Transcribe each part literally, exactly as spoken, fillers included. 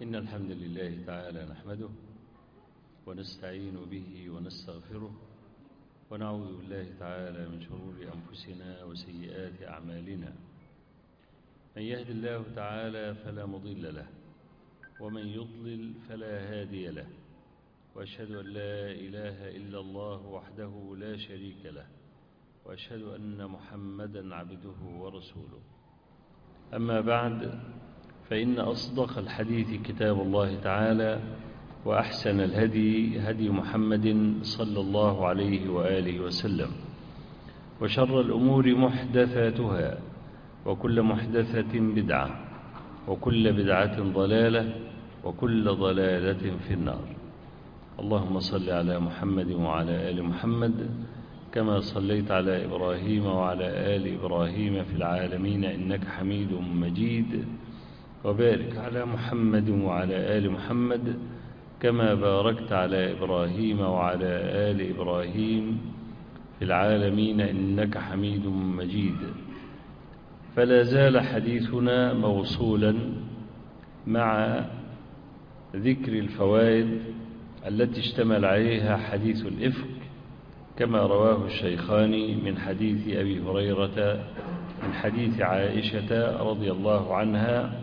إن الحمد لله تعالى نحمده ونستعين به ونستغفره ونعوذ بالله تعالى من شرور أنفسنا وسيئات أعمالنا. من يهد الله تعالى فلا مضل له ومن يضلل فلا هادي له، وأشهد أن لا إله إلا الله وحده لا شريك له، وأشهد أن محمدا عبده ورسوله. أما بعد، فإن أصدق الحديث كتاب الله تعالى، وأحسن الهدي هدي محمد صلى الله عليه وآله وسلم، وشر الأمور محدثاتها، وكل محدثة بدعة، وكل بدعة ضلالة، وكل ضلالة في النار. اللهم صل على محمد وعلى آل محمد كما صليت على إبراهيم وعلى آل إبراهيم في العالمين إنك حميد مجيد، وبارك على محمد وعلى آل محمد كما باركت على إبراهيم وعلى آل إبراهيم في العالمين إنك حميد مجيد. فلا زال حديثنا موصولا مع ذكر الفوائد التي اشتمل عليها حديث الإفك، كما رواه الشيخان من حديث أبي هريرة من حديث عائشة رضي الله عنها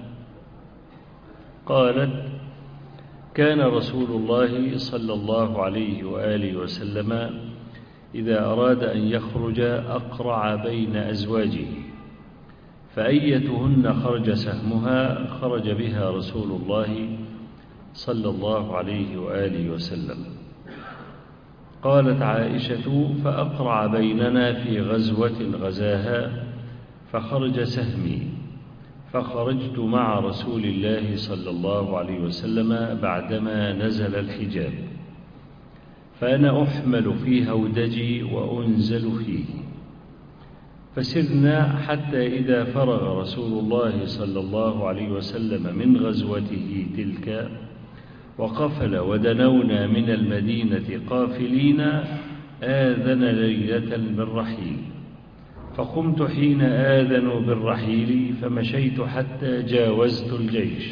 قالت: كان رسول الله صلى الله عليه وآله وسلم إذا أراد أن يخرج أقرع بين أزواجه، فأيتهن خرج سهمها خرج بها رسول الله صلى الله عليه وآله وسلم. قالت عائشة: فأقرع بيننا في غزوة غزاها فخرج سهمي، فخرجت مع رسول الله صلى الله عليه وسلم بعدما نزل الحجاب، فأنا أحمل في هودجي وأنزل فيه، فسرنا حتى إذا فرغ رسول الله صلى الله عليه وسلم من غزوته تلك وقفل ودنونا من المدينة قافلين، آذن ليلة بالرحيل، فقمت حين آذنوا بالرحيل فمشيت حتى جاوزت الجيش،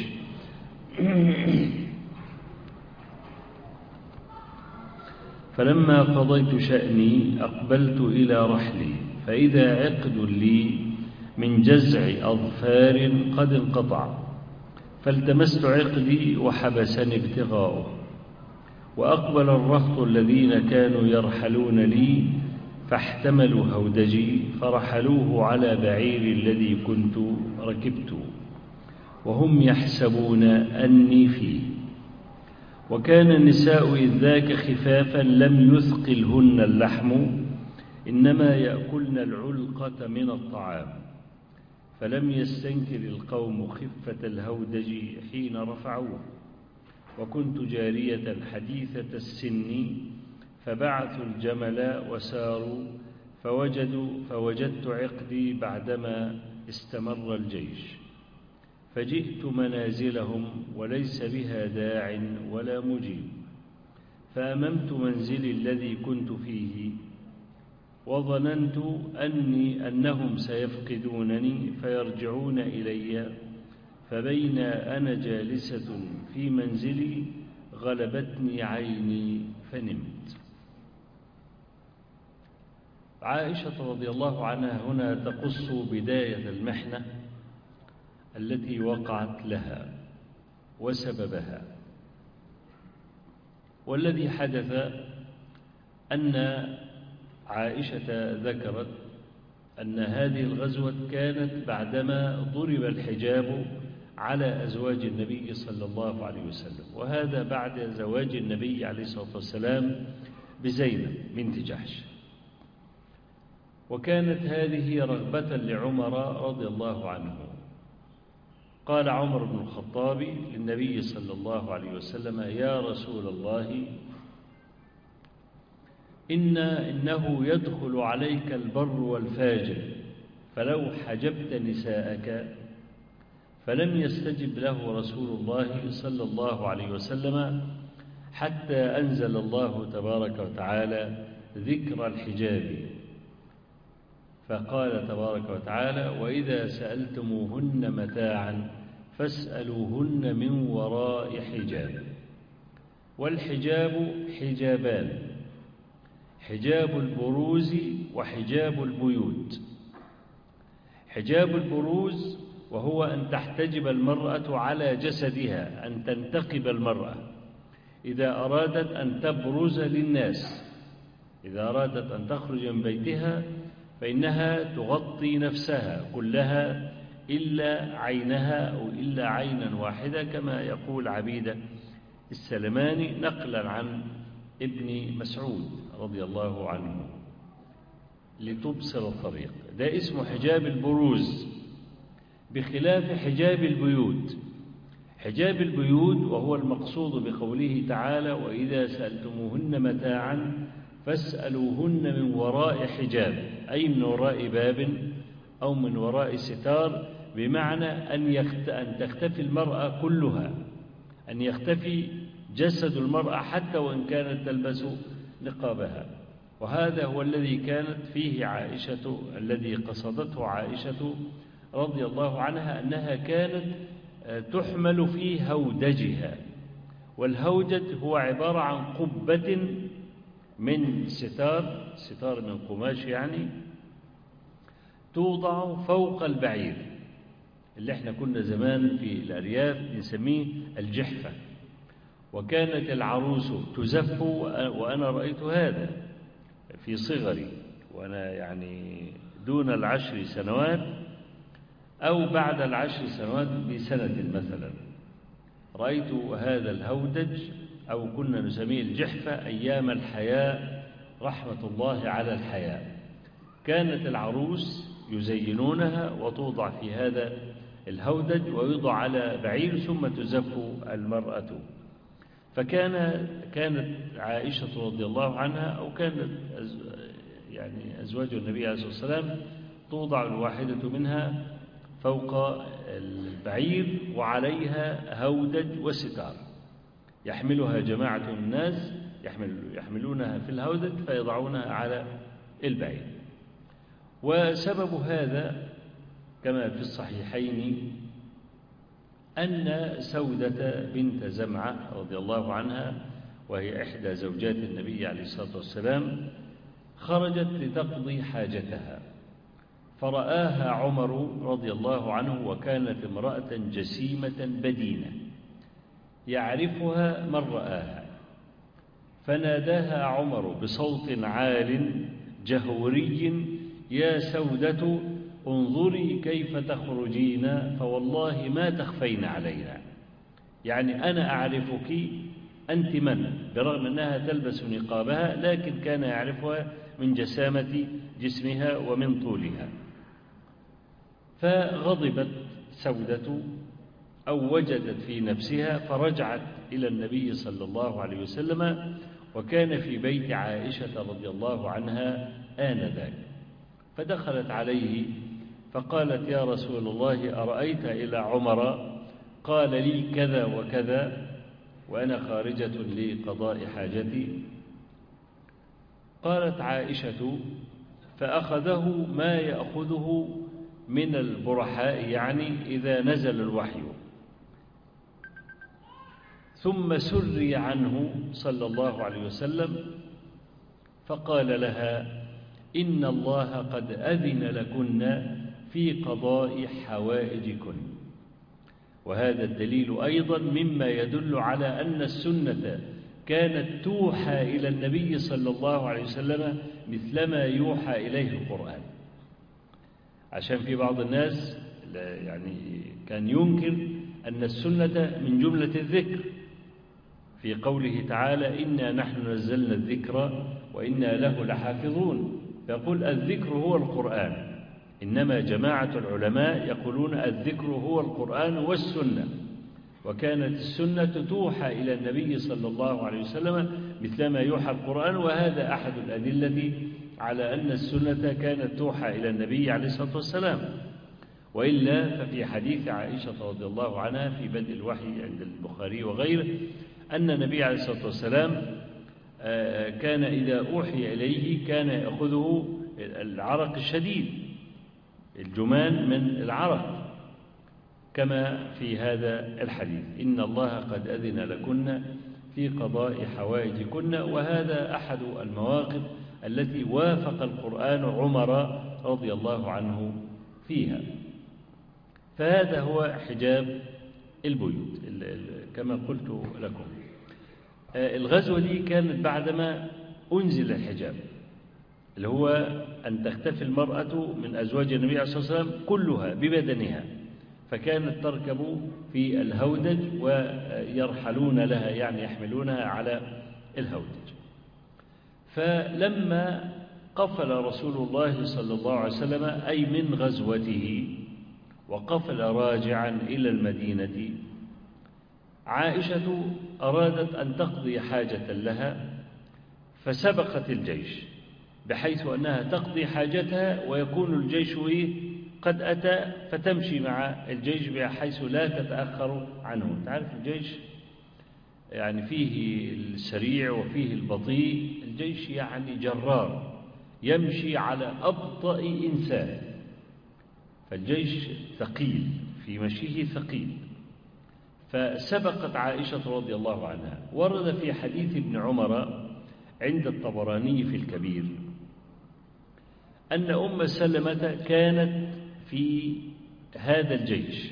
فلما قضيت شأني أقبلت إلى رحلي، فإذا عقد لي من جزع أظفار قد انقطع، فالتمست عقدي وحبسني ابتغاؤه، وأقبل الرهط الذين كانوا يرحلون لي فاحتملوا هودجي فرحلوه على بعير الذي كنت ركبت، وهم يحسبون أني فيه. وكان النساء إذ ذاك خفافا لم يثقلهن اللحم، إنما يأكلن العلقة من الطعام، فلم يستنكر القوم خفة الهودج حين رفعوه. وكنت جارية حديثة السن، فبعثوا الجمل وساروا، فوجدوا فوجدت عقدي بعدما استمر الجيش، فجئت منازلهم وليس بها داع ولا مجيب، فأممت منزلي الذي كنت فيه، وظننت أني أنهم سيفقدونني فيرجعون إلي، فبين أنا جالسة في منزلي غلبتني عيني فنمت. عائشة رضي الله عنها هنا تقص بداية المحنة التي وقعت لها وسببها. والذي حدث أن عائشة ذكرت أن هذه الغزوة كانت بعدما ضرب الحجاب على أزواج النبي صلى الله عليه وسلم، وهذا بعد زواج النبي عليه الصلاة والسلام بزينب بنت جحش. وكانت هذه رغبة لعمر رضي الله عنه. قال عمر بن الخطاب للنبي صلى الله عليه وسلم: يا رسول الله، إن إنه يدخل عليك البر والفاجر، فلو حجبت نساءك. فلم يستجب له رسول الله صلى الله عليه وسلم حتى أنزل الله تبارك وتعالى ذكر الحجاب، فقال تبارك وتعالى: وإذا سألتموهن متاعا فاسألوهن من وراء حجاب. والحجاب حجابان: حجاب البروز وحجاب البيوت. حجاب البروز وهو أن تحتجب المرأة على جسدها، أن تنتقب المرأة إذا أرادت أن تبرز للناس، إذا أرادت أن تخرج من بيتها فإنها تغطي نفسها كلها إلا عينها أو إلا عينا واحدة، كما يقول عبيدة السلماني نقلا عن ابن مسعود رضي الله عنه، لتبصر الطريق. ده اسمه حجاب البروز، بخلاف حجاب البيوت. حجاب البيوت وهو المقصود بقوله تعالى: وإذا سألتموهن متاعا فاسألوهن من وراء حجاب، أي من وراء باب أو من وراء ستار، بمعنى أن, يخت... أن تختفي المرأة كلها، أن يختفي جسد المرأة حتى وإن كانت تلبس نقابها. وهذا هو الذي كانت فيه عائشة، الذي قصدته عائشة رضي الله عنها، أنها كانت تحمل في هودجها. والهوجج هو عبارة عن قبة من ستار، ستار من قماش يعني، توضع فوق البعير، اللي احنا كنا زمان في الأرياف نسميه الجحفة. وكانت العروس تزف، وأنا رأيت هذا في صغري وأنا يعني دون العشر سنوات أو بعد العشر سنوات بسنة مثلا، رأيت هذا الهودج أو كنا نسميه الجحفة أيام الحياء، رحمة الله على الحياء. كانت العروس يزينونها وتوضع في هذا الهودج ويوضع على بعير ثم تزف المرأة. فكان كانت عائشة رضي الله عنها أو كانت يعني أزواج النبي عليه الصلاة والسلام توضع الواحدة منها فوق البعير وعليها هودج وستار، يحملها جماعة من الناس، يحمل يحملونها في الهودج فيضعونها على البعير. وسبب هذا كما في الصحيحين أن سودة بنت زمعة رضي الله عنها، وهي إحدى زوجات النبي عليه الصلاة والسلام، خرجت لتقضي حاجتها، فرآها عمر رضي الله عنه، وكانت امرأة جسيمة بدينة يعرفها من رآها، فناداها عمر بصوت عال جهوري: يا سودة انظري كيف تخرجين، فوالله ما تخفين علينا. يعني أنا أعرفك أنت من، برغم أنها تلبس نقابها لكن كان يعرفها من جسامة جسمها ومن طولها. فغضبت سودة أو وجدت في نفسها، فرجعت إلى النبي صلى الله عليه وسلم، وكان في بيت عائشة رضي الله عنها آنذاك، فدخلت عليه فقالت: يا رسول الله، أرأيت إلى عمر قال لي كذا وكذا وأنا خارجة لقضاء حاجتي؟ قالت عائشة: فأخذه ما يأخذه من البرحاء، يعني إذا نزل الوحي، ثم سري عنه صلى الله عليه وسلم، فقال لها: إن الله قد أذن لكن في قضاء حوائجكن. وهذا الدليل أيضا مما يدل على أن السنة كانت توحى إلى النبي صلى الله عليه وسلم مثلما يوحى إليه القرآن. عشان في بعض الناس يعني كان ينكر أن السنة من جملة الذكر، في قوله تعالى: إنا نحن نزلنا الذكر وإنا له لحافظون، فيقول الذكر هو القرآن. إنما جماعة العلماء يقولون الذكر هو القرآن والسنة، وكانت السنة توحى إلى النبي صلى الله عليه وسلم مثلما يوحى القرآن. وهذا أحد الأدلة على أن السنة كانت توحى إلى النبي عليه الصلاة والسلام. وإلا ففي حديث عائشة رضي الله عنها في بدء الوحي عند البخاري وغيره أن النبي عليه الصلاة والسلام كان إذا أوحي إليه كان يأخذه العرق الشديد، الجمان من العرق، كما في هذا الحديث: إن الله قد أذن لكن في قضاء حوائجكن. وهذا أحد المواقف التي وافق القرآن عمر رضي الله عنه فيها. فهذا هو حجاب البيوت كما قلت لكم. الغزوة دي كانت بعدما أنزل الحجاب، اللي هو أن تختفي المرأة من أزواج النبي عليه الصلاة والسلام كلها ببدنها، فكانت تركب في الهودج ويرحلون لها، يعني يحملونها على الهودج. فلما قفل رسول الله صلى الله عليه وسلم أي من غزوته وقفل راجعا إلى المدينة، عائشة أرادت أن تقضي حاجة لها فسبقت الجيش، بحيث أنها تقضي حاجتها ويكون الجيش قد أتى، فتمشي مع الجيش بحيث لا تتأخر عنه. تعرف الجيش يعني فيه السريع وفيه البطيء، الجيش يعني جرار يمشي على أبطأ إنسان، فالجيش ثقيل في مشيه ثقيل. فسبقت عائشة رضي الله عنها. ورد في حديث ابن عمر عند الطبراني في الكبير أن أم سلمة كانت في هذا الجيش،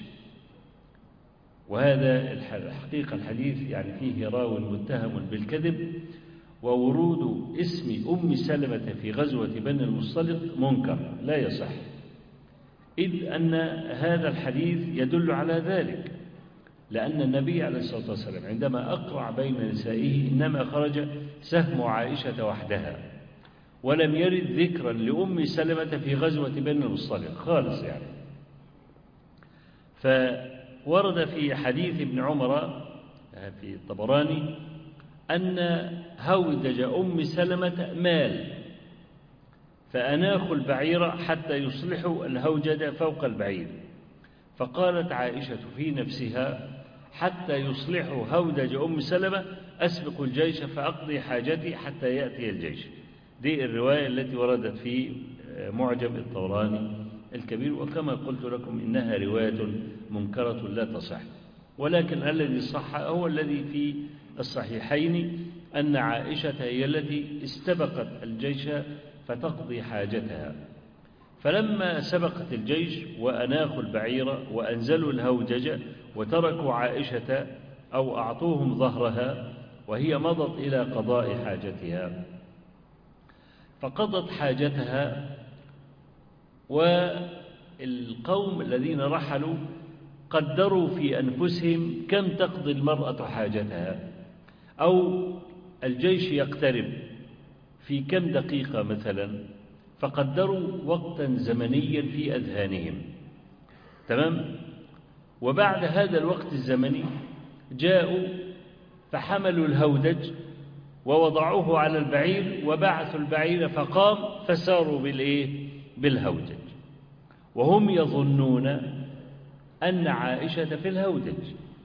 وهذا الحقيقة الحديث يعني فيه راو متهم بالكذب، وورود اسم أم سلمة في غزوة بني المصطلق منكر لا يصح، إذ أن هذا الحديث يدل على ذلك، لأن النبي عليه الصلاة والسلام عندما أقرع بين نسائه إنما خرج سهم عائشة وحدها، ولم يرد ذكرا لأم سلمة في غزوة بني المصطلق خالص يعني. فورد في حديث ابن عمر في الطبراني أن هودج أم سلمة مال، فأناخوا البعير حتى يصلحوا الهوجد فوق البعير، فقالت عائشة في نفسها: حتى يصلحوا هودج أم سلمة أسبق الجيش فأقضي حاجتي حتى يأتي الجيش. دي الرواية التي وردت في معجم الطبراني الكبير، وكما قلت لكم إنها رواية منكرة لا تصح، ولكن الذي صح هو الذي في الصحيحين أن عائشة هي التي استبقت الجيش فتقضي حاجتها. فلما سبقت الجيش وأناخوا البعير وأنزلوا الهوجج وتركوا عائشة أو أعطوهم ظهرها وهي مضت إلى قضاء حاجتها، فقضت حاجتها. والقوم الذين رحلوا قدروا في أنفسهم كم تقضي المرأة حاجتها، أو الجيش يقترب في كم دقيقة مثلا، فقدروا وقتا زمنيا في أذهانهم. تمام؟ وبعد هذا الوقت الزمني جاءوا فحملوا الهودج ووضعوه على البعير وبعثوا البعير فقام، فساروا بالإيه؟ بالهودج، وهم يظنون أن عائشة في الهودج.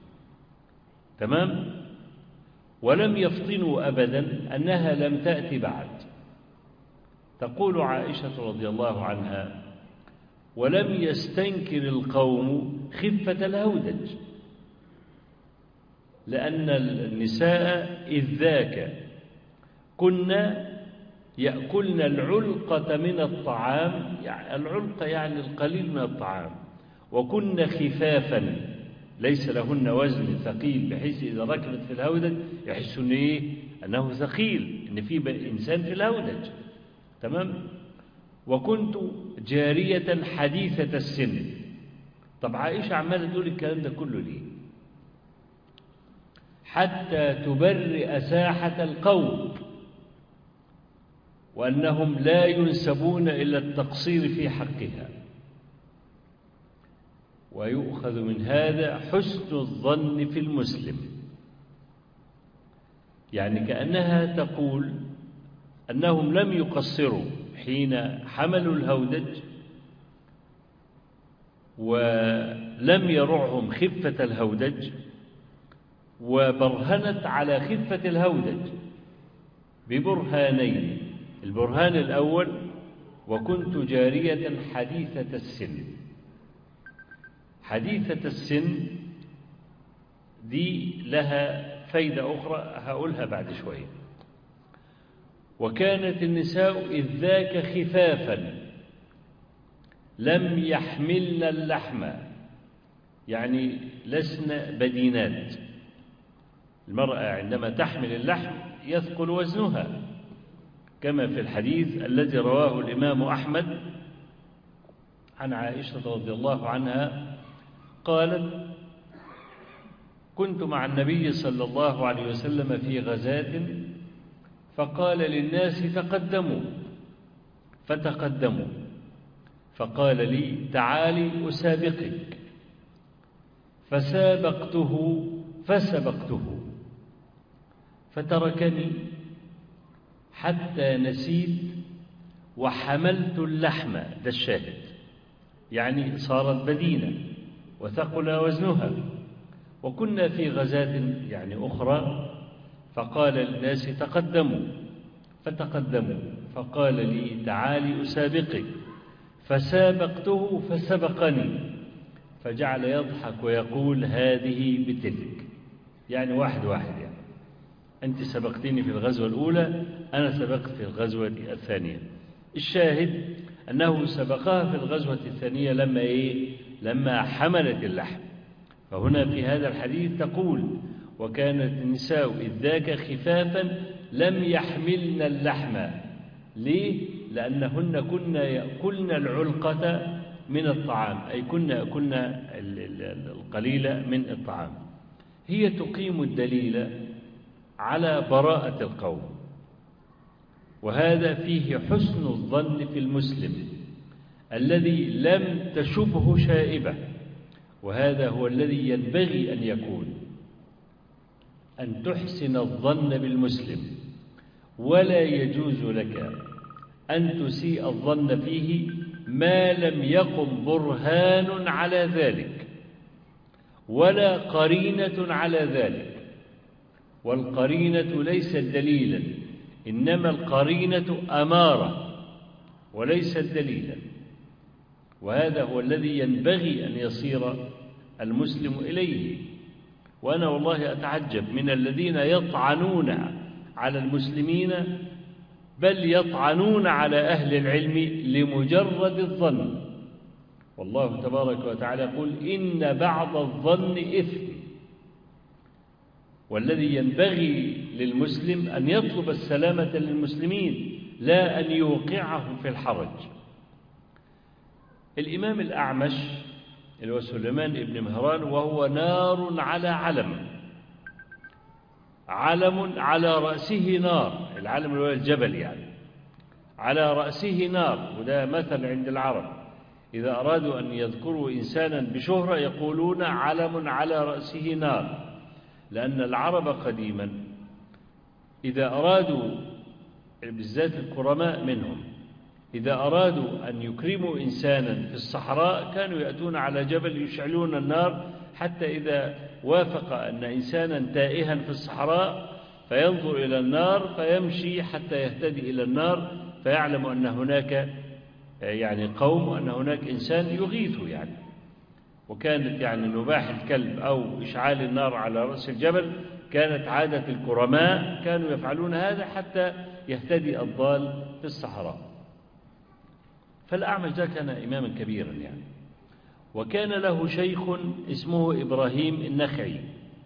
تمام؟ ولم يفطنوا أبدا أنها لم تأتي بعد. تقول عائشة رضي الله عنها: ولم يستنكر القوم خفة الهودج، لأن النساء إذ ذاك كنا يأكلن العلقة من الطعام، يعني العلقة يعني القليل من الطعام، وكن خفافا ليس لهن وزن ثقيل، بحيث إذا ركبت في الهودج يحسون إيه؟ أنه ثقيل، إن في إنسان في الهودج. تمام؟ وكنت جارية حديثة السن. طب عائشة عمالة تقول الكلام ده كله ليه؟ حتى تبرئ ساحة القوم، وأنهم لا ينسبون إلى التقصير في حقها. ويؤخذ من هذا حسن الظن في المسلم، يعني كأنها تقول أنهم لم يقصروا حين حملوا الهودج ولم يرعهم خفة الهودج، وبرهنت على خفة الهودج ببرهانين: البرهان الأول: وكنت جارية حديثة السن. حديثة السن دي لها فايدة أخرى هقولها بعد شوية. وكانت النساء إذ ذاك خفافا لم يحملن اللحم، يعني لسن بدينات. المرأة عندما تحمل اللحم يثقل وزنها، كما في الحديث الذي رواه الإمام أحمد عن عائشة رضي الله عنها قالت: كنت مع النبي صلى الله عليه وسلم في غزاة فقال للناس تقدموا، فتقدموا، فقال لي: تعالي أسابقك، فسابقته فسبقته، فتركني حتى نسيت وحملت اللحم. ده الشاهد، يعني صارت بدينة وثقل وزنها. وكنا في غزاة يعني أخرى، فقال للناس تقدموا، فتقدموا، فقال لي: تعالي أسابقك، فسابقته فسبقني، فجعل يضحك ويقول: هذه بتلك، يعني واحد واحد، يعني أنت سبقتني في الغزوة الأولى، أنا سبقت في الغزوة الثانية. الشاهد أنه سبقها في الغزوة الثانية لما إيه؟ لما حملت اللحم. فهنا في هذا الحديث تقول: وكانت النساء إذ ذاك خفافا لم يحملن اللحم. ليه؟ لأنهن كن يأكلن العلقة من الطعام، أي كن يأكلن القليل من الطعام. هي تقيم الدليل على براءة القوم، وهذا فيه حسن الظن في المسلم الذي لم تشبه شائبة، وهذا هو الذي ينبغي أن يكون، أن تحسن الظن بالمسلم، ولا يجوز لك أن تسيء الظن فيه ما لم يقم برهان على ذلك ولا قرينة على ذلك. والقرينة ليست دليلا، إنما القرينة أمارة وليست دليلا، وهذا هو الذي ينبغي أن يصير المسلم إليه. وأنا والله أتعجب من الذين يطعنون على المسلمين، بل يطعنون على أهل العلم لمجرد الظن. والله تبارك وتعالى يقول: إن بعض الظن إثم. والذي ينبغي للمسلم أن يطلب السلامة للمسلمين، لا أن يوقعهم في الحرج. الإمام الأعمش اللي هو سليمان بن مهران، وهو نار على علم، علم على رأسه نار، العلم اللي هو الجبل يعني، على رأسه نار. وده مثل عند العرب، إذا أرادوا أن يذكروا إنسانا بشهرة يقولون: علم على رأسه نار. لأن العرب قديما إذا أرادوا، بالذات الكرماء منهم، إذا أرادوا أن يكرموا إنسانا في الصحراء كانوا يأتون على جبل يشعلون النار، حتى إذا وافق أن إنسانا تائها في الصحراء فينظر إلى النار فيمشي حتى يهتدي إلى النار، فيعلم أن هناك يعني قوم، وأن هناك إنسان يغيثه يعني. وكانت يعني نباح الكلب أو إشعال النار على رأس الجبل كانت عادة الكرماء، كانوا يفعلون هذا حتى يهتدي الضال في الصحراء. فالأعمش ده كان إماما كبيرا يعني، وكان له شيخ اسمه إبراهيم النخعي.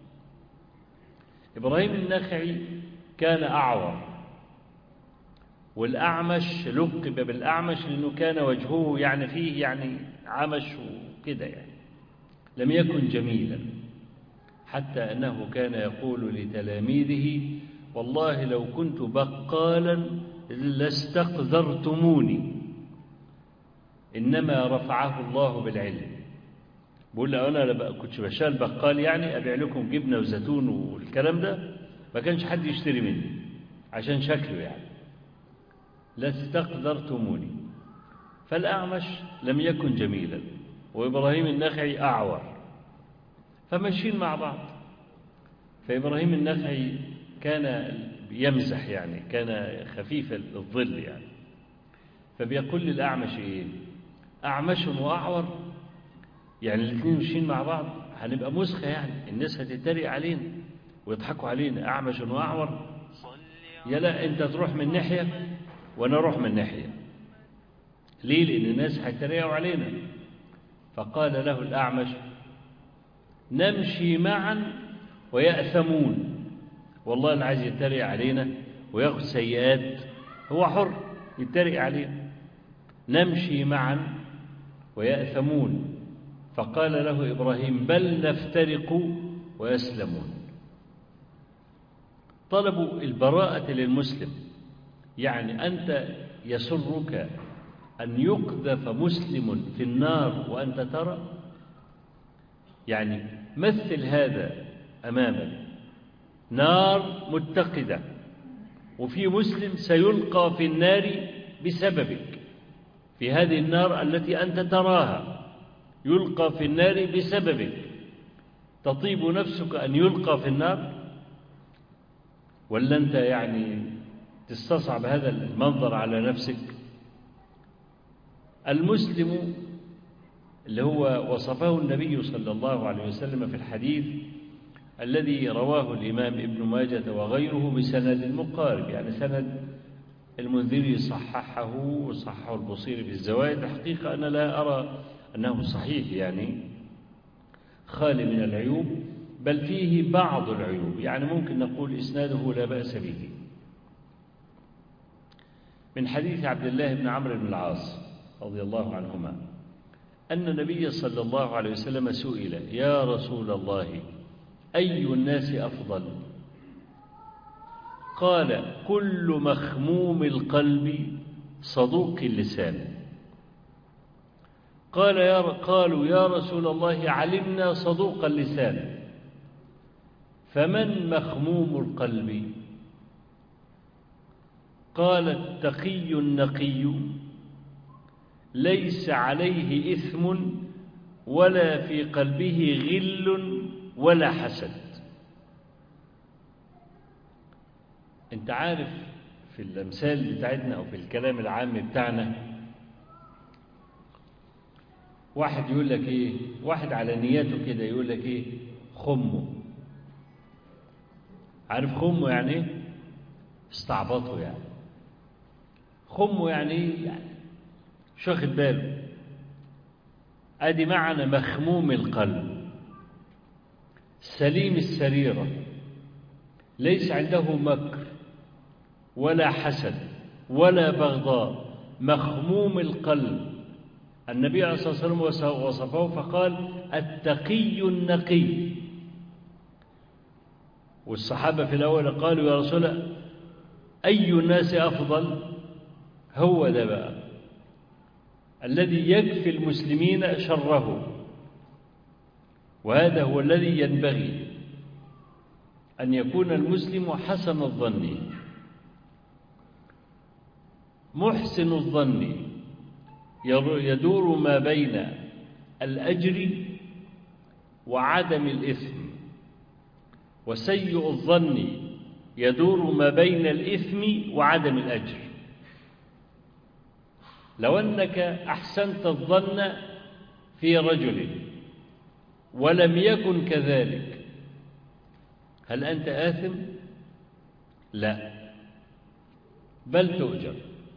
إبراهيم النخعي كان أعور، والأعمش لقب بالأعمش لأنه كان وجهه يعني فيه يعني عمش وكده يعني، لم يكن جميلا، حتى أنه كان يقول لتلاميذه: والله لو كنت بقالا لاستقذرتموني، إنما رفعه الله بالعلم. بقول له: أنا لما كنت بشال بقال يعني أبيع لكم جبنة وزيتون والكلام ده، ما كانش حد يشتري مني عشان شكله يعني، لاستقذرتموني. فالأعمش لم يكن جميلا، وإبراهيم النخعي أعور، فماشيين مع بعض. فإبراهيم النخعي كان يمزح يعني، كان خفيف الظل يعني، فبيقول للأعمش: إيه أعمش وأعور؟ يعني الاثنين ماشيين مع بعض هنبقى مسخة، يعني الناس هتتريق علينا ويضحكوا علينا، أعمش وأعور. يا لا، أنت تروح من ناحية وأنا أروح من ناحية. ليه؟ لأن الناس هيتريقوا علينا. فقال له الأعمش: نمشي معا ويأثمون. والله اللي عايز يتريق علينا وياخذ سيئات هو حر يتريق علينا. نمشي معا ويأثمون. فقال له إبراهيم: بل نفترق ويسلمون. طلبوا البراءة للمسلم، يعني أنت يسرك أن يقذف مسلم في النار وأنت ترى؟ يعني مثل هذا أمامك، نار متقدة وفي مسلم سيلقى في النار بسببك، في هذه النار التي أنت تراها يلقى في النار بسببك، تطيب نفسك أن يلقى في النار؟ ولا أنت يعني تستصعب هذا المنظر على نفسك؟ المسلم اللي هو وصفه النبي صلى الله عليه وسلم في الحديث الذي رواه الإمام ابن ماجة وغيره بسند مقارب، يعني سند المنذري صححه وصححه البصيري في الزوائد. الحقيقة أنا لا أرى أنه صحيح، يعني خالي من العيوب، بل فيه بعض العيوب، يعني ممكن نقول إسناده لا بأس به. من حديث عبد الله بن عمرو بن العاص رضي الله عنهما أن النبي صلى الله عليه وسلم سئل: يا رسول الله، أي الناس أفضل؟ قال: كل مخموم القلب صدوق اللسان. قال يا قالوا يا رسول الله علمنا صدوق اللسان، فمن مخموم القلب؟ قال: التقي النقي ليس عليه إثم ولا في قلبه غل ولا حسد. انت عارف في الأمثال بتاعتنا أو في الكلام العام بتاعنا، واحد يقول لك إيه، واحد على نياته كده يقول لك إيه، خمه. عارف خمه يعني إيه؟ استعبطه يعني. خمه يعني إيه؟ يعني مش واخد باله. أدي معنى مخموم القلب، سليم السريرة، ليس عنده مكر ولا حسد ولا بغضاء، مخموم القلب. النبي عليه الصلاة والسلام وصفه فقال: التقي النقي. والصحابة في الأول قالوا: يا رسول الله، أي الناس أفضل؟ هو ده بقى الذي يكفي المسلمين شره، وهذا هو الذي ينبغي أن يكون المسلم حسن الظن محسن الظن، يدور ما بين الأجر وعدم الإثم، وسيء الظن يدور ما بين الإثم وعدم الأجر. لو أنك أحسنت الظن في رجل ولم يكن كذلك، هل أنت آثم؟ لا، بل تؤجر.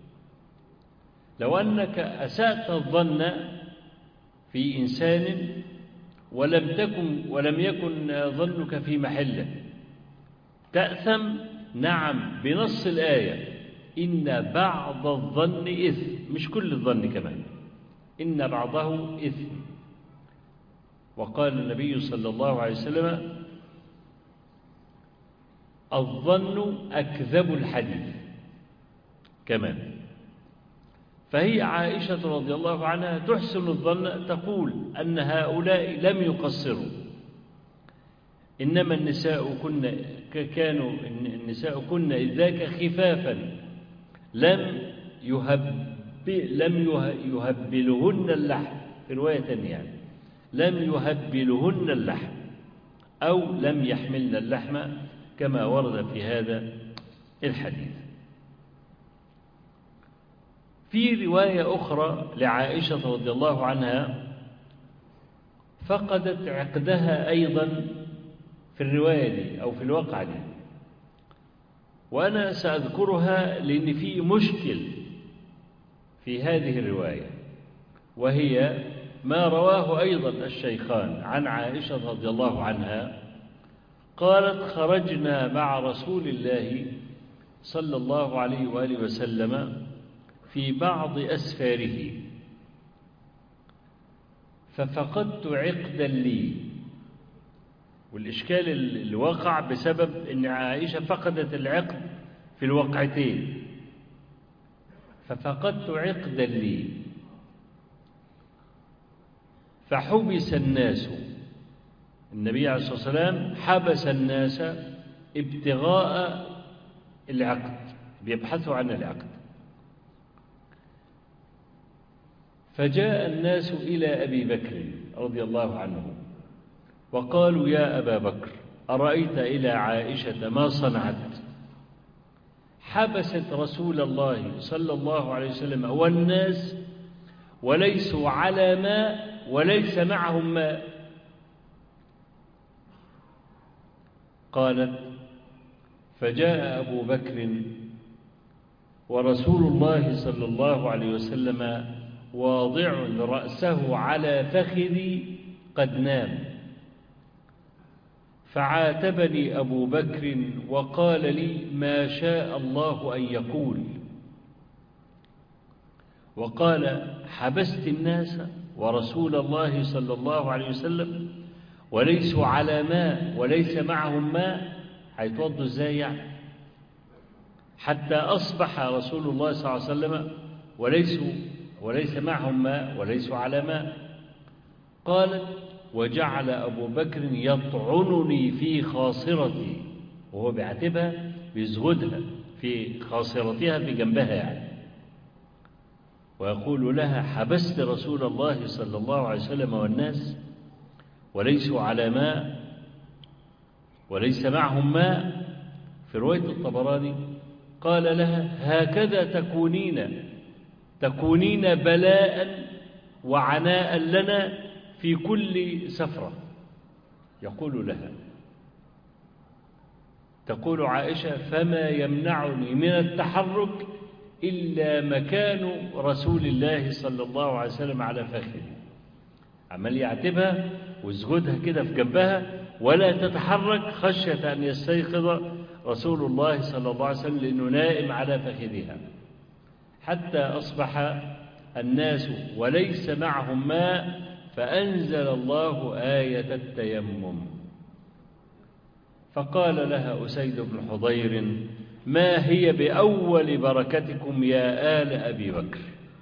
لو أنك أسأت الظن في إنسان ولم تكن ولم يكن ظنك في محله، تأثم. نعم، بنص الآية: إن بعض الظن إثم، مش كل الظن كمان، إن بعضه إثم. وقال النبي صلى الله عليه وسلم: الظن أكذب الحديث كمان. فهي عائشة رضي الله عنها تحسن الظن، تقول أن هؤلاء لم يقصروا، إنما النساء كن كانوا النساء كن إذ ذاك خفافا، لم يهب لم يهبلهن اللحم، في رواية يعني لم يهبلهن اللحم، أو لم يحملن اللحم، كما ورد في هذا الحديث. في رواية أخرى لعائشة رضي الله عنها فقدت عقدها أيضا في الرواية دي أو في الواقعة دي، وأنا سأذكرها لأن في مشكل في هذه الرواية، وهي ما رواه أيضا الشيخان عن عائشة رضي الله عنها قالت: خرجنا مع رسول الله صلى الله عليه وآله وسلم في بعض أسفاره ففقدت عقدا لي. والإشكال اللي وقع بسبب أن عائشة فقدت العقد في الوقعتين، ففقدت عقدا لي فحبس الناس. النبي عليه الصلاة والسلام حبس الناس ابتغاء العقد، بيبحثوا عن العقد. فجاء الناس إلى أبي بكر رضي الله عنه وقالوا: يا أبا بكر، أرأيت إلى عائشة ما صنعت؟ حبست رسول الله صلى الله عليه وسلم والناس وليسوا على ماء وليس معهم ماء. قالت: فجاء أبو بكر ورسول الله صلى الله عليه وسلم واضع رأسه على فخذي قد نام، فعاتبني أبو بكر وقال لي: ما شاء الله أن يقول. وقال: حبست الناس ورسول الله صلى الله عليه وسلم وليسوا على ماء وليس معهم ماء، هيتوضوا ازاي يعني؟ حتى أصبح رسول الله صلى الله عليه وسلم وليسوا وليس معهم ماء وليسوا على ماء. قالت: وجعل أبو بكر يطعنني في خاصرتي، وهو بيعتبها بيزغدها في خاصرتها في جنبها يعني، ويقول لها: حبست رسول الله صلى الله عليه وسلم والناس وليسوا على ماء وليس معهم ماء. في رواية الطبراني قال لها: هكذا تكونين تكونين بلاء وعناء لنا في كل سفرة. يقول لها، تقول عائشة: فما يمنعني من التحرك إلا مكان رسول الله صلى الله عليه وسلم على فخذي. عمال يعتبها ويزغدها كده في جنبها ولا تتحرك خشية أن يستيقظ رسول الله صلى الله عليه وسلم لأنه نائم على فخذها، حتى أصبح الناس وليس معهم ماء، فأنزل الله آية التيمم. فقال لها أسيد بن حضير: ما هي بأول بركتكم يا آل أبي بكر،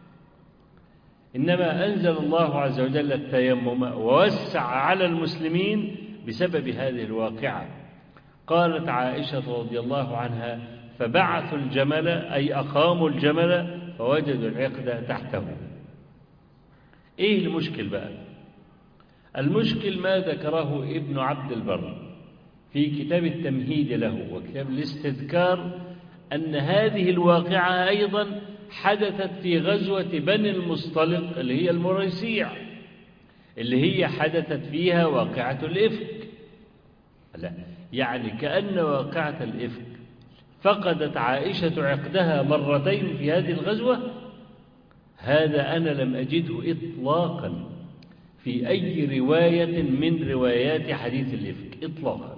إنما أنزل الله عز وجل التيمم ووسع على المسلمين بسبب هذه الواقعة. قالت عائشة رضي الله عنها: فبعثوا الجمل، أي أقاموا الجمل، فوجدوا العقد تحته. إيه المشكل بقى؟ المشكل ما ذكره ابن عبد البر في كتاب التمهيد له وكتاب الاستذكار، أن هذه الواقعة أيضا حدثت في غزوة بني المصطلق اللي هي المريسيع، اللي هي حدثت فيها واقعة الإفك. لا، يعني كأن واقعة الإفك فقدت عائشة عقدها مرتين في هذه الغزوة. هذا أنا لم أجده إطلاقا في أي رواية من روايات حديث الإفك إطلاقا.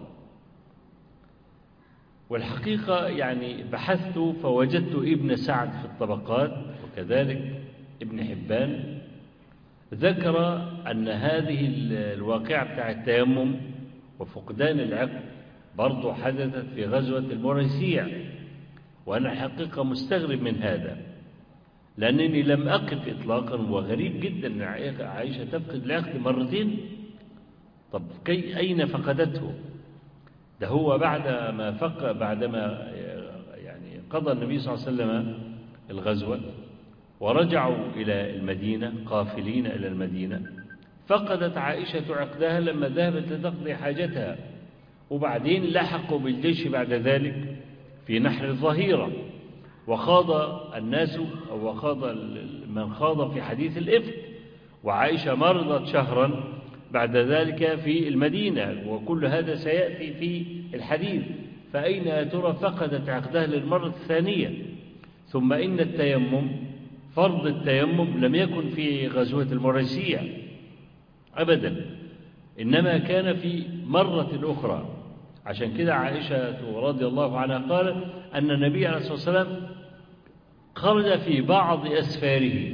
والحقيقة يعني بحثت فوجدت ابن سعد في الطبقات وكذلك ابن حبان ذكر أن هذه الواقعة بتاع التيمم وفقدان العقد برضو حدثت في غزوة المريسيع. وأنا الحقيقة مستغرب من هذا، لأنني لم أقف إطلاقا، وغريب جدا أن عائشة تفقد العقد مرتين. طب كي أين فقدته؟ ده هو بعد ما فق بعدما يعني قضى النبي صلى الله عليه وسلم الغزوة ورجعوا إلى المدينة قافلين إلى المدينة، فقدت عائشة عقدها لما ذهبت لتقضي حاجتها، وبعدين لحقوا بالجيش بعد ذلك في نحر الظهيرة، وخاض الناس أو وخاض من خاض في حديث الإفك، وعائشة مرضت شهرا بعد ذلك في المدينة، وكل هذا سيأتي في الحديث. فأين يا ترى فقدت عقدها للمرة الثانية؟ ثم إن التيمم، فرض التيمم لم يكن في غزوة المريسيع أبدا، إنما كان في مرة أخرى. عشان كده عائشة رضي الله عنها قالت أن النبي عليه الصلاة والسلام خرج في بعض أسفاره،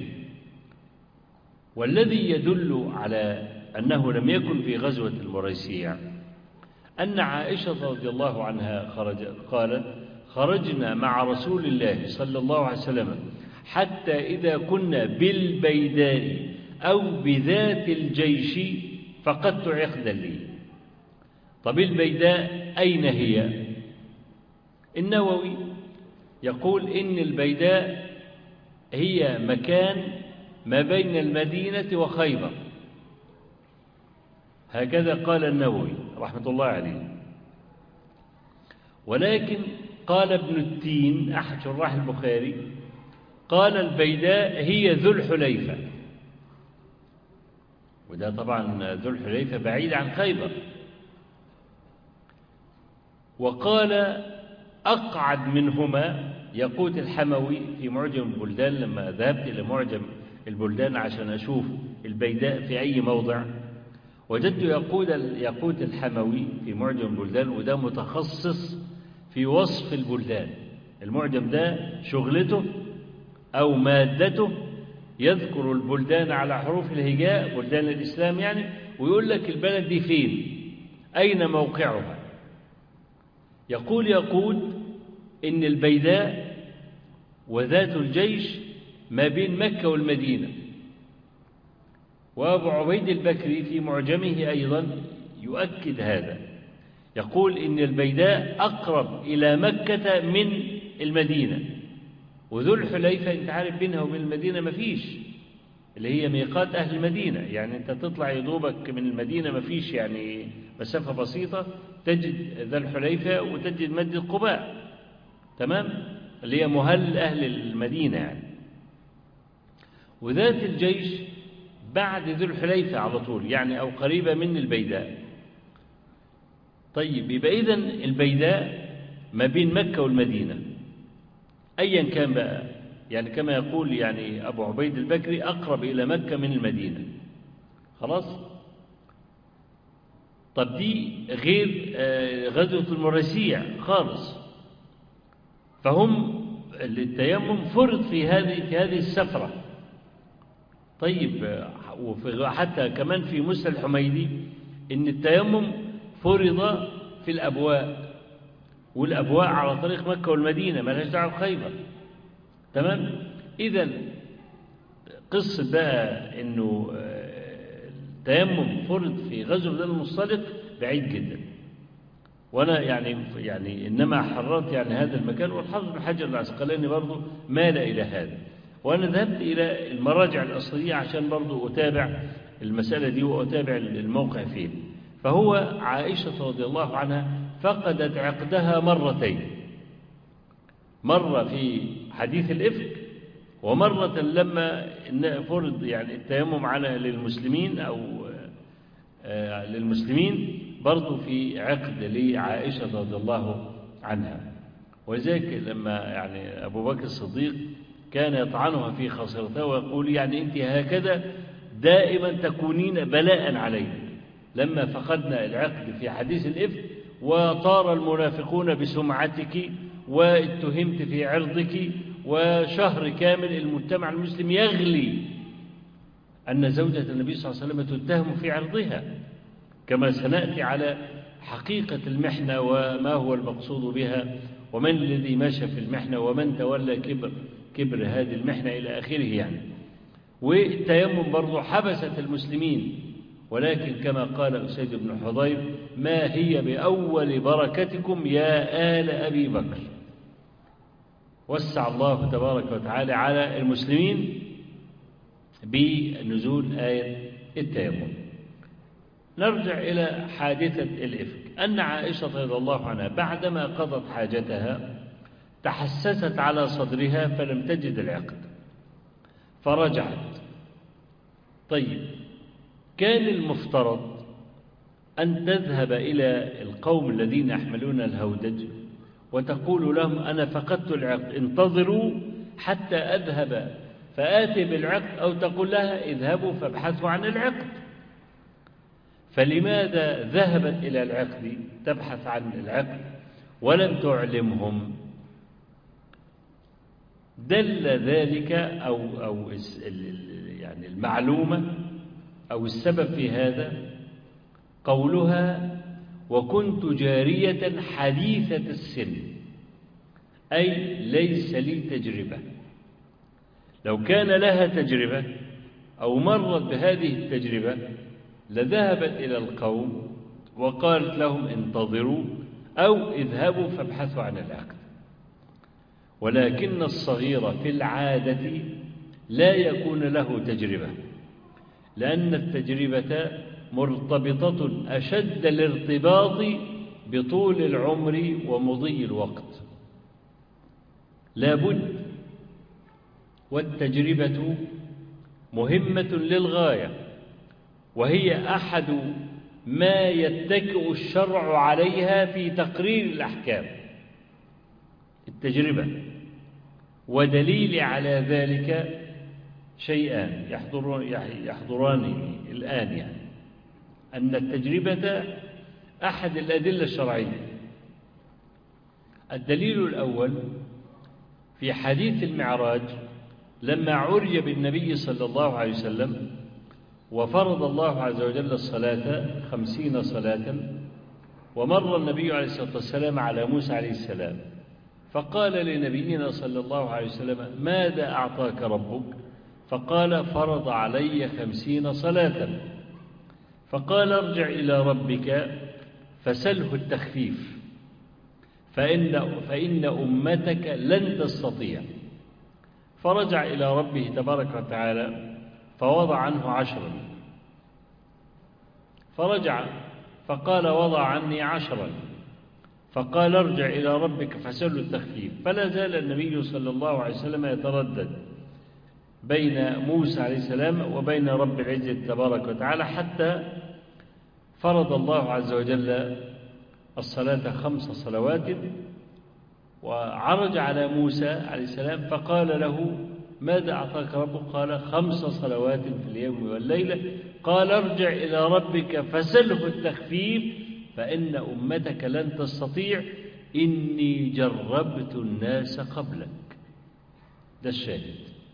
والذي يدل على أنه لم يكن في غزوة المريسيع أن عائشة رضي الله عنها خرج قالت خرجنا مع رسول الله صلى الله عليه وسلم حتى إذا كنا بالبيداء أو بذات الجيش فقدت عقدا لي. طب البيداء أين هي؟ النووي يقول إن البيداء هي مكان ما بين المدينة وخيبر، هكذا قال النووي رحمة الله عليه. ولكن قال ابن التين أحد شراح البخاري قال البيداء هي ذو الحليفة، وده طبعا ذو الحليفة بعيد عن خيبر. وقال أقعد منهما يقوت الحموي في معجم البلدان، لما ذهبت إلى معجم البلدان عشان أشوف البيداء في أي موضع، وجدت يقود يقوت الحموي في معجم البلدان، وده متخصص في وصف البلدان. المعجم ده شغلته أو مادته يذكر البلدان على حروف الهجاء، بلدان الإسلام يعني، ويقول لك البلد دي فين، أين موقعها. يقول يقود إن البيداء وذات الجيش ما بين مكة والمدينة. وأبو عبيد البكري في معجمه أيضا يؤكد هذا، يقول إن البيداء أقرب إلى مكة من المدينة، وذو الحليفة أنت عارف بينها وبين المدينة مفيش، اللي هي ميقات أهل المدينة، يعني أنت تطلع يدوبك من المدينة مفيش يعني مسافة بسيطة تجد ذو الحليفة وتجد مسجد قباء، تمام، اللي هي مهل أهل المدينة يعني. وذات الجيش بعد ذو الحليفة على طول يعني، أو قريبة من البيداء. طيب يبقى إذن البيداء ما بين مكة والمدينة أيا كان بقى، يعني كما يقول يعني أبو عبيد البكري أقرب إلى مكة من المدينة، خلاص. طب دي غير غزوة المريسيع خالص، فهم التيمم فرض في هذه في هذه السفرة. طيب وحتى كمان في مسند الحميدي إن التيمم فرض في الأبواء، والأبواء على طريق مكة والمدينة ما لهاش دعوة بخيبر، تمام. إذن قصة بقى إنه التيمم فرض في غزوة بني المصطلق بعيد جدا، وأنا يعني يعني إنما حررت يعني هذا المكان، والحافظ بن حجر العسقلاني برضه مال إلى هذا، وأنا ذهبت إلى المراجع الأصلية عشان برضه أتابع المسألة دي وأتابع الموقع فيه. فهو عائشة رضي الله عنها فقدت عقدها مرتين، مرة في حديث الإفك، ومرة لما فرض يعني التيمم على للمسلمين أو للمسلمين برضو في عقد لعائشة رضي الله عنها. وذلك لما يعني أبو بكر الصديق كان يطعنها في خاصرتها ويقول يعني أنت هكذا دائما تكونين بلاء علينا، لما فقدنا العقد في حديث الإفك وطار المنافقون بسمعتك واتهمت في عرضك، وشهر كامل المجتمع المسلم يغلي أن زوجة النبي صلى الله عليه وسلم تتهم في عرضها، كما سنأتي على حقيقة المحنة وما هو المقصود بها، ومن الذي مشى في المحنة ومن تولى كبر كبر هذه المحنة إلى آخره يعني. والتيمم برضو حبست المسلمين، ولكن كما قال أسيد بن حضير ما هي بأول بركتكم يا آل أبي بكر. وسع الله تبارك وتعالى على المسلمين بنزول آية التيمم. نرجع إلى حادثة الإفك. أن عائشة رضي الله عنها بعدما قضت حاجتها تحسست على صدرها فلم تجد العقد فرجعت. طيب كان المفترض أن تذهب إلى القوم الذين يحملون الهودج وتقول لهم أنا فقدت العقد، انتظروا حتى أذهب فآتي بالعقد، أو تقول لها اذهبوا فابحثوا عن العقد. فلماذا ذهبت إلى العقد تبحث عن العقد ولم تعلمهم؟ دل ذلك أو, أو يعني المعلومة أو السبب في هذا قولها وكنت جارية حديثة السن، أي ليس لي تجربة. لو كان لها تجربة أو مرت بهذه التجربة لذهبت إلى القوم وقالت لهم انتظروا أو اذهبوا فابحثوا عن العقد. ولكن الصغير في العادة لا يكون له تجربة، لأن التجربة مرتبطة أشد الارتباط بطول العمر ومضي الوقت، لا بد. والتجربة مهمة للغاية، وهي أحد ما يتكئ الشرع عليها في تقرير الأحكام، التجربة. ودليل على ذلك شيئان يحضران الآن، يعني أن التجربة أحد الأدلة الشرعية. الدليل الأول في حديث المعراج لما عرج بالنبي صلى الله عليه وسلم وفرض الله عز وجل الصلاة خمسين صلاة، ومر النبي عليه الصلاة والسلام على موسى عليه السلام فقال لنبينا صلى الله عليه وسلم ماذا أعطاك ربك؟ فقال فرض علي خمسين صلاة. فقال ارجع إلى ربك فسله التخفيف فإن, فإن أمتك لن تستطيع. فرجع إلى ربه تبارك وتعالى فوضع عنه عشرا، فرجع فقال وضع عني عشرا، فقال ارجع إلى ربك فسله التخفيف. فلا زال النبي صلى الله عليه وسلم يتردد بين موسى عليه السلام وبين رب العزة تبارك وتعالى، حتى فرض الله عز وجل الصلاة خمس صلوات. وعرج على موسى عليه السلام فقال له ماذا أعطاك ربك؟ قال خمس صلوات في اليوم والليلة. قال ارجع إلى ربك فسله التخفيف فإن أمتك لن تستطيع، إني جربت الناس قبلك. ده الشاهد،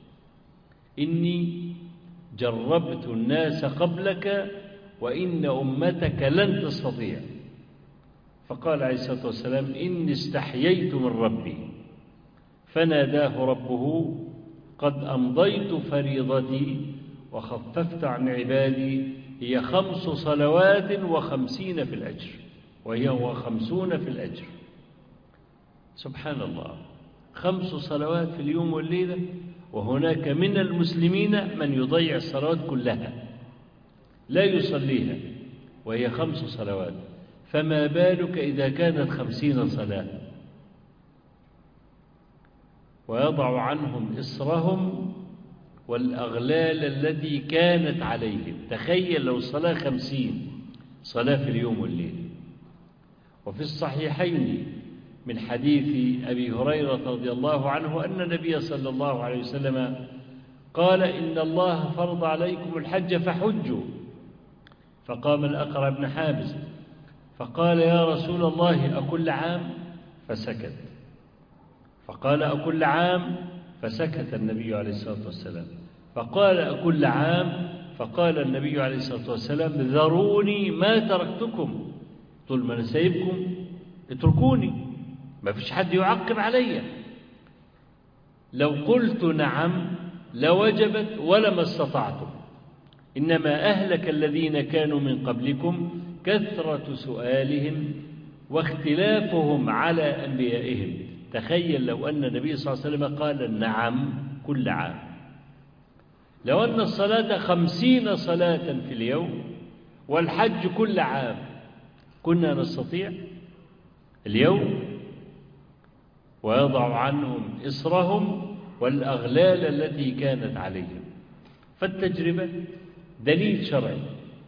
إني جربت الناس قبلك وإن أمتك لن تستطيع. فقال عليه الصلاة والسلام إني استحييت من ربي، فناداه ربه قد أمضيت فريضتي وخففت عن عبادي، هي خمس صلوات وخمسين في الأجر، وهي وخمسون في الأجر. سبحان الله، خمس صلوات في اليوم والليلة، وهناك من المسلمين من يضيع الصلوات كلها لا يصليها وهي خمس صلوات، فما بالك إذا كانت خمسين صلاة؟ ويضع عنهم إصرهم والأغلال التي كانت عليهم. تخيل لو صلاة خمسين صلاة في اليوم والليل. وفي الصحيحين من حديث أبي هريرة رضي الله عنه أن النبي صلى الله عليه وسلم قال إن الله فرض عليكم الحج فحجوا. فقام الأقرع بن حابس فقال يا رسول الله أكل عام؟ فسكت. فقال أكل عام؟ فسكت النبي عليه الصلاة والسلام. فقال أكل عام؟ فقال النبي عليه الصلاة والسلام ذروني ما تركتكم، طول ما أنا سايبكم اتركوني، ما فيش حد يعقب علي. لو قلت نعم لوجبت ولما استطعتم، إنما أهلك الذين كانوا من قبلكم كثرة سؤالهم واختلافهم على أنبيائهم. تخيل لو أن النبي صلى الله عليه وسلم قال النعم كل عام، لو أن الصلاة خمسين صلاة في اليوم والحج كل عام، كنا نستطيع اليوم؟ ويضع عنهم إصرهم والأغلال التي كانت عليهم. فالتجربة دليل شرعي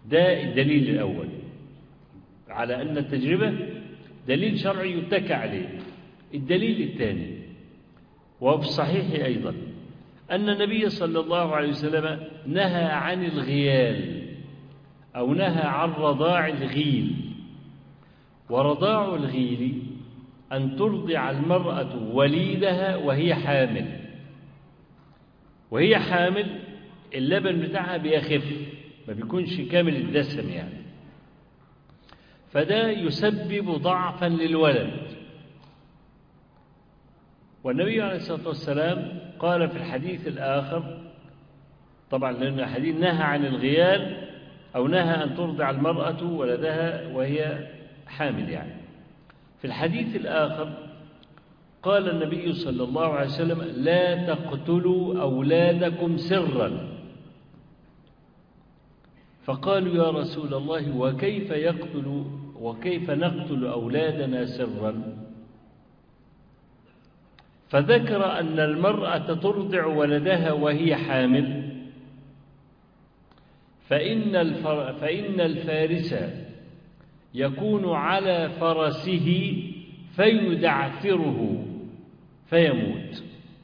ده الدليل الأول على أن التجربة دليل شرعي يتكى عليه. الدليل الثاني وفي الصحيح أيضا أن النبي صلى الله عليه وسلم نهى عن الغيال أو نهى عن رضاع الغيل. ورضاع الغيل أن ترضع المرأة وليدها وهي حامل، وهي حامل اللبن بتاعها بيخف، ما بيكونش كامل الدسم يعني، فده يسبب ضعفا للولد. والنبي عليه الصلاة والسلام قال في الحديث الآخر، طبعا لأن الحديث نهى عن الغيال أو نهى أن ترضع المرأة ولدها وهي حامل يعني. في الحديث الآخر قال النبي صلى الله عليه وسلم لا تقتلوا أولادكم سرا. فقالوا يا رسول الله وكيف يقتل وكيف نقتل أولادنا سرا؟ فذكر أن المرأة ترضع ولدها وهي حامل، فإن, الفر فإن الفارس يكون على فرسه فيدعفره فيموت.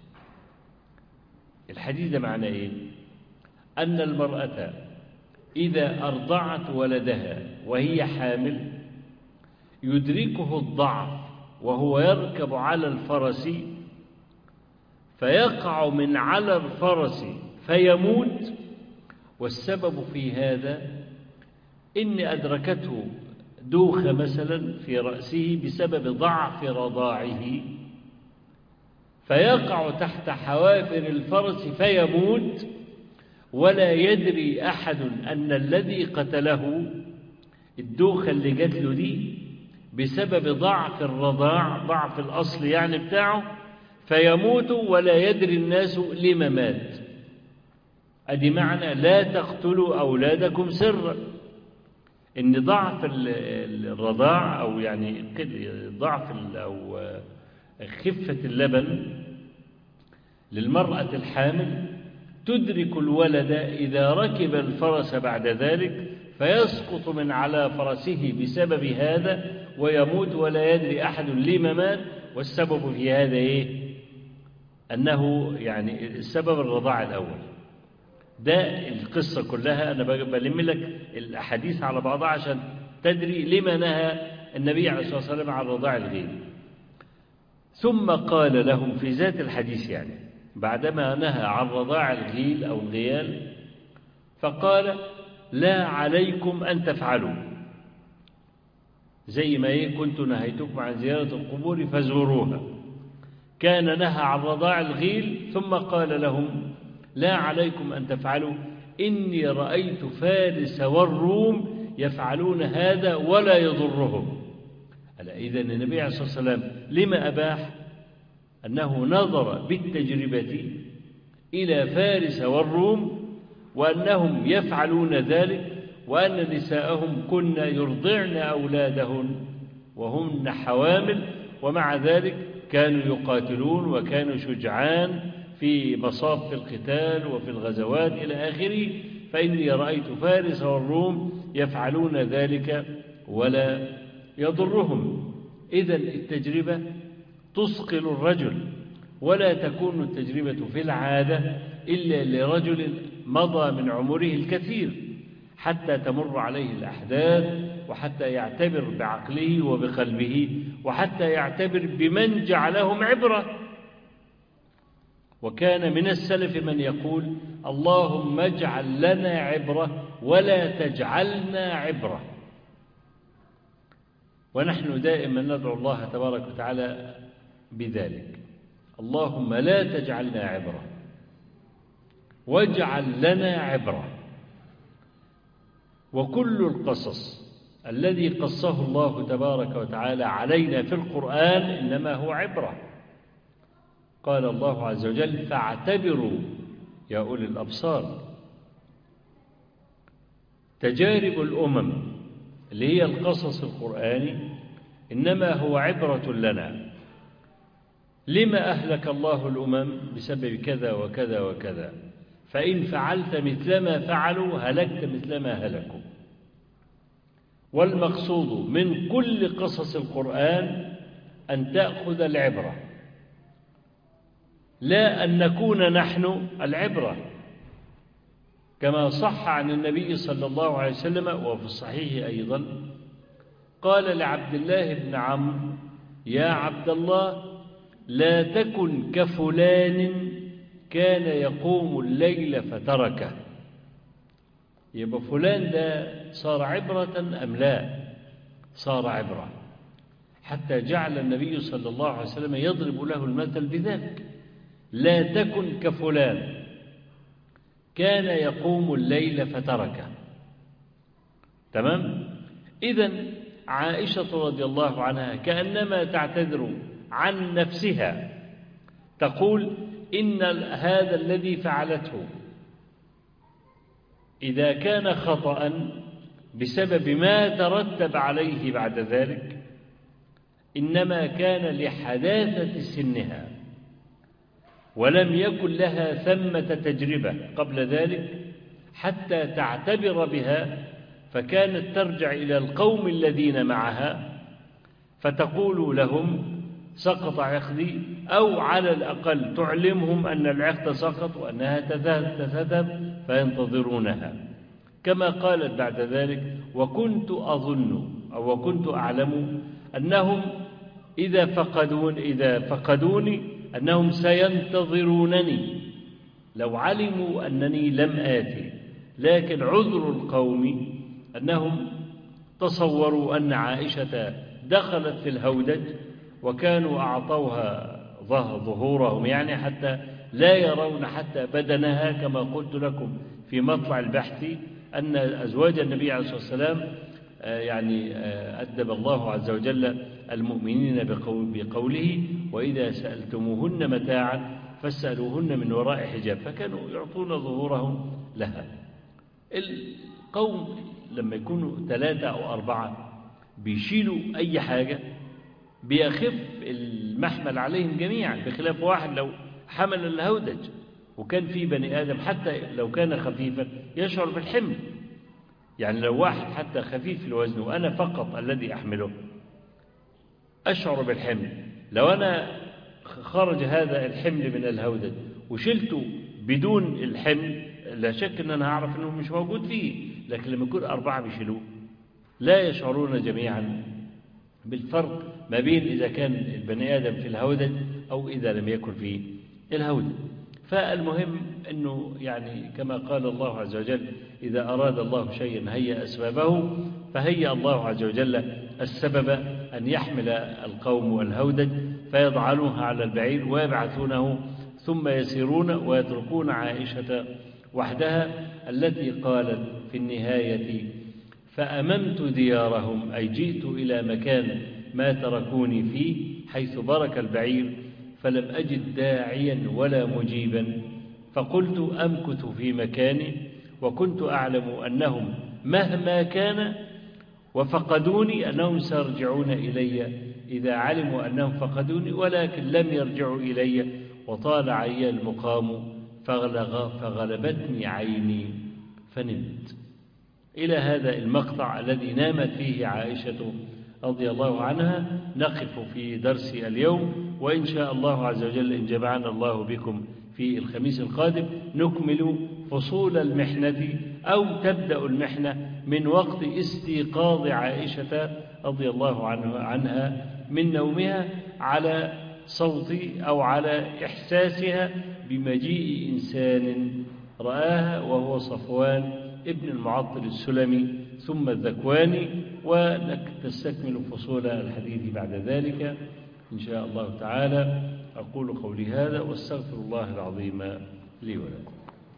الحديث ده معناه إيه؟ أن المرأة إذا أرضعت ولدها وهي حامل يدركه الضعف وهو يركب على الفرس فيقع من على الفرس فيموت. والسبب في هذا إن أدركته دوخة مثلا في رأسه بسبب ضعف رضاعه، فيقع تحت حوافر الفرس فيموت، ولا يدري أحد أن الذي قتله الدوخة اللي جات له دي بسبب ضعف الرضاع، ضعف الأصل يعني بتاعه، فيموت ولا يدري الناس لما مات. أدي معنى لا تقتلوا أولادكم سرا، إن ضعف الرضاع أو يعني ضعف أو خفة اللبن للمرأة الحامل تدرك الولد إذا ركب الفرس بعد ذلك فيسقط من على فرسه بسبب هذا ويموت ولا يدري أحد لما مات. والسبب في هذا إيه؟ أنه يعني السبب الرضاع الأول. ده القصة كلها، أنا بلم لك الأحاديث على بعضها عشان تدري لما نهى النبي عليه الصلاة والسلام عن رضاع الغيل. ثم قال لهم في ذات الحديث يعني بعدما نهى عن رضاع الغيل أو الغيال فقال لا عليكم أن تفعلوا زي ما إيه كنت نهيتكم عن زيارة القبور فزوروها. كان نهى عن رضاع الغيل ثم قال لهم لا عليكم أن تفعلوا إني رأيت فارس والروم يفعلون هذا ولا يضرهم. إذن النبي عليه الصلاة والسلام لما أباح؟ أنه نظر بالتجربة إلى فارس والروم وأنهم يفعلون ذلك، وأن نساءهم كن يرضعن أولادهن وهن حوامل، ومع ذلك كانوا يقاتلون وكانوا شجعان في مصاف القتال وفي الغزوات إلى آخره. فإني رأيت فارس والروم يفعلون ذلك ولا يضرهم. إذن التجربة تثقل الرجل، ولا تكون التجربة في العادة إلا لرجل مضى من عمره الكثير حتى تمر عليه الأحداث، وحتى يعتبر بعقله وبقلبه، وحتى يعتبر بمن جعلهم عبرة. وكان من السلف من يقول اللهم اجعل لنا عبرة ولا تجعلنا عبرة. ونحن دائما ندعو الله تبارك وتعالى بذلك، اللهم لا تجعلنا عبرة واجعل لنا عبرة. وكل القصص الذي قصه الله تبارك وتعالى علينا في القرآن إنما هو عبرة. قال الله عز وجل فاعتبروا يا أولي الأبصار. تجارب الأمم اللي هي القصص القرآني إنما هو عبرة لنا. لما أهلك الله الأمم؟ بسبب كذا وكذا وكذا، فإن فعلت مثل ما فعلوا هلكت مثل ما هلكوا. والمقصود من كل قصص القرآن أن تأخذ العبرة، لا أن نكون نحن العبرة، كما صح عن النبي صلى الله عليه وسلم وفي الصحيح أيضا قال لعبد الله بن عمرو: يا عبد الله، لا تكن كفلان كان يقوم الليل فتركه. يبقى فلان ده صار عبرة أم لا؟ صار عبرة، حتى جعل النبي صلى الله عليه وسلم يضرب له المثل بذلك: لا تكن كفلان كان يقوم الليل فتركه. تمام؟ إذن عائشة رضي الله عنها كأنما تعتذر عن نفسها، تقول: إن هذا الذي فعلته إذا كان خطأ بسبب ما ترتب عليه بعد ذلك إنما كان لحداثة سنها، ولم يكن لها ثمة تجربة قبل ذلك حتى تعتبر بها، فكانت ترجع إلى القوم الذين معها فتقول لهم: سقط عقدي، أو على الأقل تعلمهم أن العقد سقط وأنها تذهب فينتظرونها. كما قالت بعد ذلك: وكنت أظن أو وكنت أعلم أنهم إذا فقدون إذا فقدوني أنهم سينتظرونني لو علموا أنني لم آتي، لكن عذر القوم أنهم تصوروا أن عائشة دخلت في الهودج وكانوا أعطوها ظهورهم، يعني حتى لا يرون حتى بدنها، كما قلت لكم في مطلع البحث أن أزواج النبي عليه الصلاة والسلام يعني أدب الله عز وجل المؤمنين بقوله: وإذا سألتموهن متاعا فاسألوهن من وراء حجاب، فكانوا يعطون ظهورهم لها. القوم لما يكونوا ثلاثة أو أربعة بيشيلوا أي حاجة بيخف المحمل عليهم جميعا، بخلاف واحد لو حمل الهودج وكان في بني آدم حتى لو كان خفيفا يشعر بالحمل. يعني لو واحد حتى خفيف الوزن وأنا فقط الذي أحمله أشعر بالحمل، لو أنا خرج هذا الحمل من الهودج وشلته بدون الحمل لا شك أن أنا أعرف أنه مش موجود فيه، لكن لما يكون أربعة بيشيلوه لا يشعرون جميعا بالفرق ما بين إذا كان البني آدم في الهودج أو إذا لم يكن في الهودج. فالمهم أنه يعني كما قال الله عز وجل: إذا أراد الله شيئا هيأ أسبابه، فهيأ الله عز وجل السبب أن يحمل القوم الهودج فيضعنوها على البعير ويبعثونه ثم يسيرون ويتركون عائشة وحدها، التي قالت في النهاية: فأممت ديارهم، أي جئت إلى مكان ما تركوني فيه حيث برك البعير، فلم أجد داعيا ولا مجيبا، فقلت أمكث في مكاني، وكنت أعلم أنهم مهما كان وفقدوني أنهم سيرجعون إلي إذا علموا أنهم فقدوني، ولكن لم يرجعوا إلي، وطال علي المقام فغلبتني عيني فنمت. إلى هذا المقطع الذي نامت فيه عائشة رضي الله عنها نقف في درس اليوم، وإن شاء الله عز وجل إن جمعنا الله بكم في الخميس القادم نكمل فصول المحنة أو تبدأ المحنة من وقت استيقاظ عائشة رضي الله عنها من نومها على صوت أو على إحساسها بمجيء إنسان رآها، وهو صفوان ابن المعطل السلمي ثم الذكواني، ونستكمل فصول الحديث بعد ذلك إن شاء الله تعالى. أقول قولي هذا واستغفر الله العظيم لي ولكم.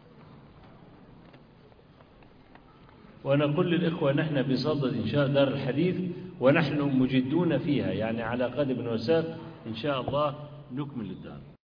ونقول للإخوة نحن بصدد إنشاء دار الحديث ونحن مجدون فيها، يعني على قدم وساق إن شاء الله نكمل الدار.